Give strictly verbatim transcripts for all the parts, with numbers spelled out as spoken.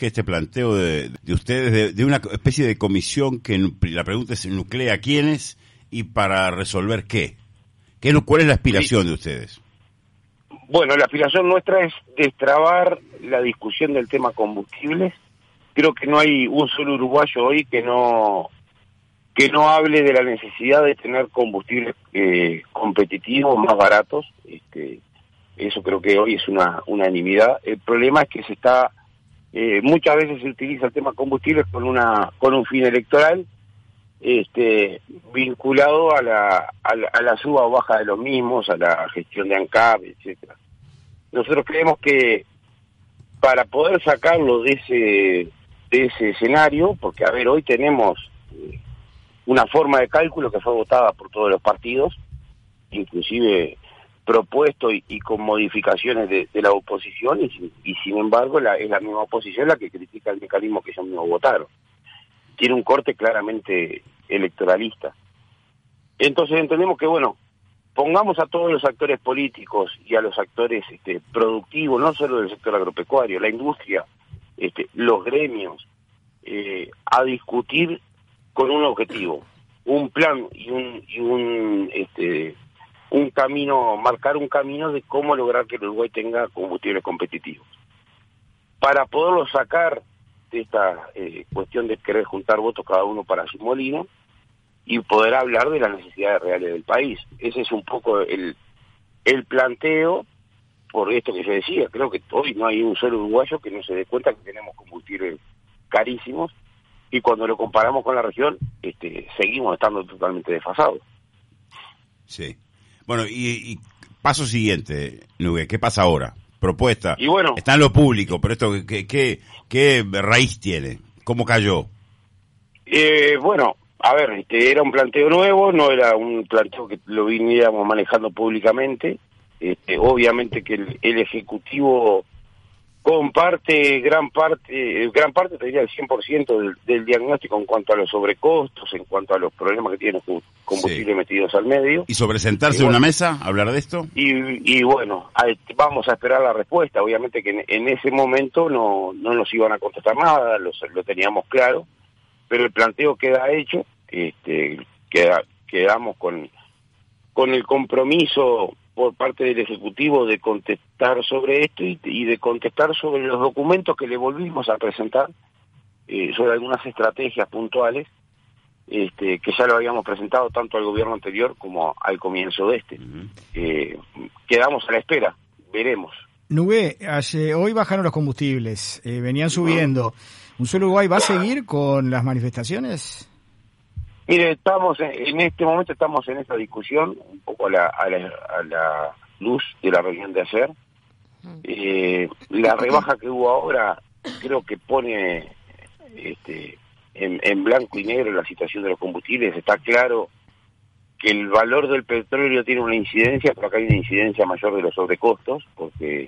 surge este planteo de, de ustedes de, de una especie de comisión que la pregunta es nuclea quiénes y para resolver qué? ¿Qué ¿Cuál es la aspiración sí. de ustedes? Bueno, la aspiración nuestra es destrabar la discusión del tema combustibles. Creo que no hay un solo uruguayo hoy que no que no hable de la necesidad de tener combustibles eh, competitivos, más baratos. Este, eso creo que hoy es una unanimidad. El problema es que se está eh, muchas veces se utiliza el tema combustibles con una con un fin electoral, este, vinculado a la, a la a la suba o baja de los mismos, a la gestión de ANCAP, etcétera. Nosotros creemos que para poder sacarlo de ese de ese escenario, porque a ver, hoy tenemos eh, una forma de cálculo que fue votada por todos los partidos, inclusive propuesto y, y con modificaciones de, de la oposición, y, y sin embargo la, es la misma oposición la que critica el mecanismo que ellos mismos votaron. Tiene un corte claramente electoralista. Entonces entendemos que, bueno, pongamos a todos los actores políticos y a los actores este, productivos, no solo del sector agropecuario, la industria, este, los gremios, eh, a discutir con un objetivo, un plan y un y un este un camino, marcar un camino de cómo lograr que el Uruguay tenga combustibles competitivos. Para poderlo sacar de esta eh, cuestión de querer juntar votos cada uno para su molino y poder hablar de las necesidades reales del país. Ese es un poco el el planteo. Por esto que yo decía, creo que hoy no hay un solo uruguayo que no se dé cuenta que tenemos combustibles carísimos, y cuando lo comparamos con la región, este, seguimos estando totalmente desfasados. Sí. Bueno, y, y paso siguiente, Nube, ¿qué pasa ahora? Propuesta. Y bueno, está en lo público, pero esto, ¿qué, qué, qué raíz tiene? ¿Cómo cayó? Eh, bueno, a ver, este, era un planteo nuevo, no era un planteo que lo viniéramos manejando públicamente. Este, obviamente que el, el Ejecutivo comparte gran parte, gran parte, te diría el cien por ciento del, del diagnóstico en cuanto a los sobrecostos, en cuanto a los problemas que tienen los combustibles sí. metidos al medio. ¿Y sobre sentarse en bueno, una mesa, hablar de esto? Y, y bueno, vamos a esperar la respuesta. Obviamente que en, en ese momento no, no nos iban a contestar nada, lo, lo teníamos claro, pero el planteo queda hecho, este, queda, quedamos con, con el compromiso por parte del Ejecutivo de contestar sobre esto y, y de contestar sobre los documentos que le volvimos a presentar, eh, sobre algunas estrategias puntuales, este, que ya lo habíamos presentado tanto al gobierno anterior como al comienzo de este. Uh-huh. Eh, quedamos a la espera, veremos. Nube, ayer, hoy bajaron los combustibles, eh, venían subiendo. Uh-huh. ¿Un solo Uruguay va a seguir con las manifestaciones? Mire, estamos en, en este momento estamos en esta discusión un poco a la, a la, a la luz de la reunión de ayer. Eh, la rebaja que hubo ahora creo que pone este, en, en blanco y negro la situación de los combustibles. Está claro que el valor del petróleo tiene una incidencia, pero acá hay una incidencia mayor de los sobrecostos, porque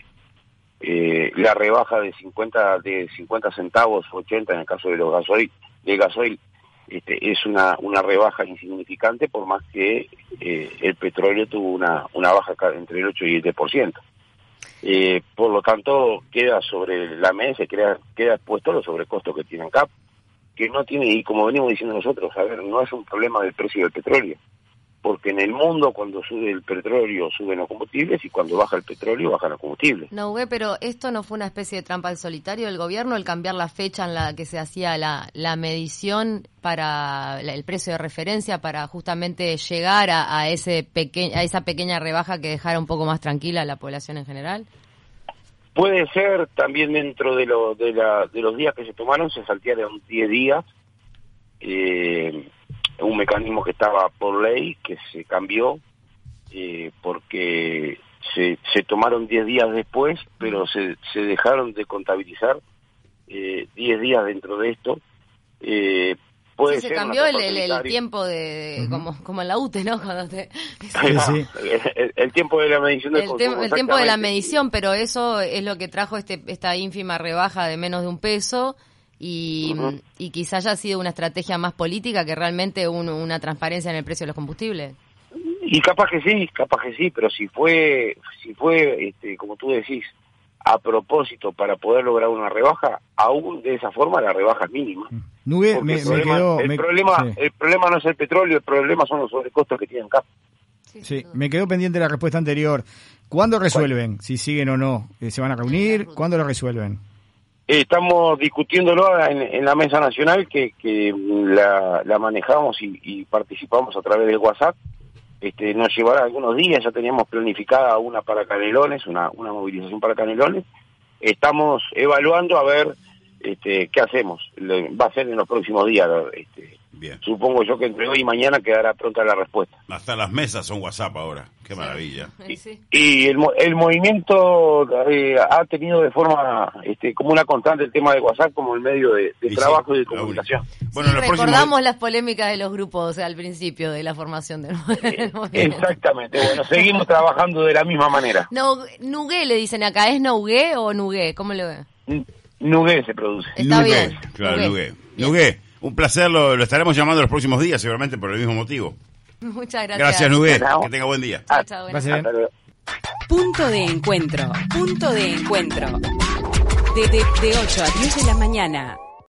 eh, la rebaja de cincuenta de cincuenta centavos, ochenta en el caso de los gasoil, de gasoil, Este, es una una rebaja insignificante, por más que eh, el petróleo tuvo una una baja entre el ocho y el diez por ciento. Eh, por lo tanto, queda sobre la mesa, queda, queda expuesto los sobrecostos que tiene ANCAP, que no tiene, y como venimos diciendo nosotros, a ver, no es un problema del precio del petróleo, porque en el mundo cuando sube el petróleo suben los combustibles y cuando baja el petróleo bajan los combustibles. No, güey, pero esto no fue una especie de trampa al solitario del gobierno, el cambiar la fecha en la que se hacía la, la medición para la, el precio de referencia, para justamente llegar a, a ese peque, a esa pequeña rebaja que dejara un poco más tranquila a la población en general. Puede ser, también dentro de, lo, de, la, de los días que se tomaron se saltearon diez días, eh, un mecanismo que estaba por ley, que se cambió, eh, porque se, se tomaron diez días después, pero se, se dejaron de contabilizar eh, diez días dentro de esto. Eh, puede sí, se ser cambió el, el, el tiempo de, uh-huh. como, como en la U T E, ¿no? Cuando te, sí, sí. El, el tiempo de la medición del el, tem, el tiempo de la medición, pero eso es lo que trajo este esta ínfima rebaja de menos de un peso. Y, uh-huh. y quizá haya sido una estrategia más política que realmente un, una transparencia en el precio de los combustibles. Y capaz que sí, capaz que sí, pero si fue, si fue, este, como tú decís, a propósito para poder lograr una rebaja, aún de esa forma la rebaja es mínima. Nube, me, el me problema, quedó... el, me, problema sí. el problema no es el petróleo, el problema son los sobrecostos que tienen acá. Sí, sí, me quedó pendiente la respuesta anterior. ¿Cuándo resuelven? Si siguen o no. ¿Se van a reunir? ¿Cuándo lo resuelven? Eh, estamos discutiéndolo en, en la mesa nacional que, que la, la manejamos y, y participamos a través del WhatsApp. Este, nos llevará algunos días, ya teníamos planificada una para Canelones, una, una movilización para Canelones. Estamos evaluando a ver este, qué hacemos. Le, va a ser en los próximos días. Este, Bien. Supongo yo que entre hoy y mañana quedará pronta la respuesta. Hasta las mesas son WhatsApp ahora. Qué maravilla. Y, y el, el movimiento eh, ha tenido de forma este, como una constante el tema de WhatsApp como el medio de, de Y trabajo sí, y de comunicación. Bueno, sí, los recordamos próximos... las polémicas de los grupos al principio de la formación del, del movimiento. Exactamente, bueno, seguimos trabajando de la misma manera. No, Nugué le dicen acá, ¿es Nougué o Nugué? ¿Cómo lo ve? Nugué se produce. Está Nugué, bien. claro, Nugué. Nugué. Nugué, un placer, lo, lo estaremos llamando los próximos días, seguramente por el mismo motivo. Muchas gracias. Gracias, Nugué, Chao. que tenga buen día. Chao, chao, buenas Gracias. Hasta luego. Punto de encuentro. Punto de encuentro. De, de, de ocho a diez de la mañana.